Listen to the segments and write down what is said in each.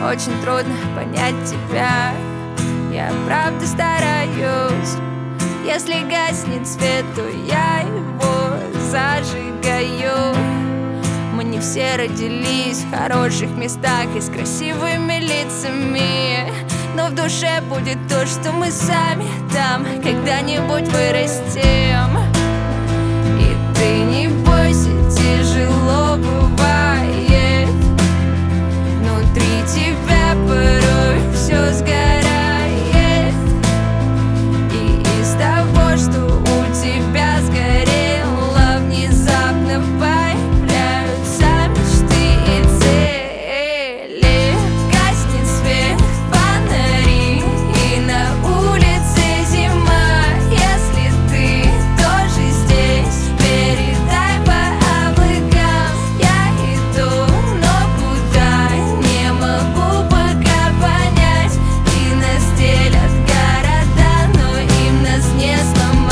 очень трудно понять тебя. Я правда стараюсь. Если гаснет свет, то я его зажигаю. Мы не все родились в хороших местах и с красивыми лицами, но в душе будет то, что мы сами там когда-нибудь вырастем. И ты не бойся, тяжело бывает. Внутри тебя порой все сгорает. И из того, что у тебя сгорело, внезапно появляются мечты и цели. Гаснет свет, фонари, и на улице зима. Если ты тоже здесь, передай по облакам. Я иду, но куда, не могу пока понять. И нас делят города, но им нас не сломать.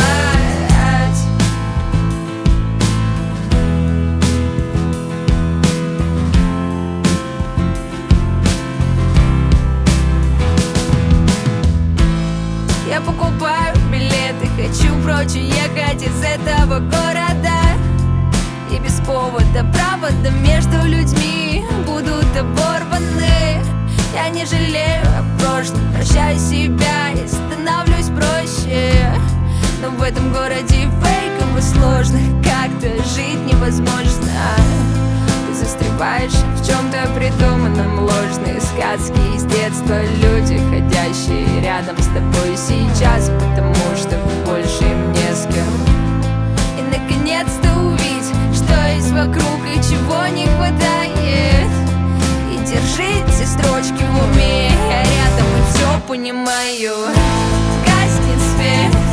Я покупаю билеты, хочу прочь уехать из этого города. И без повода провода между людьми будут оборваны. Я не жалею о прошлом, прощаю себя и становлюсь проще. Но в этом городе фейково сложно, как-то жить невозможно. Ты застреваешь в чем-то придуманном, ложные сказки из детства. Люди, ходящие рядом с тобой сейчас, потому что больше им не с кем. И наконец-то увидь, что есть вокруг и чего не хватает. И держи эти строчки в уме, я рядом и все понимаю. Гаснет свет,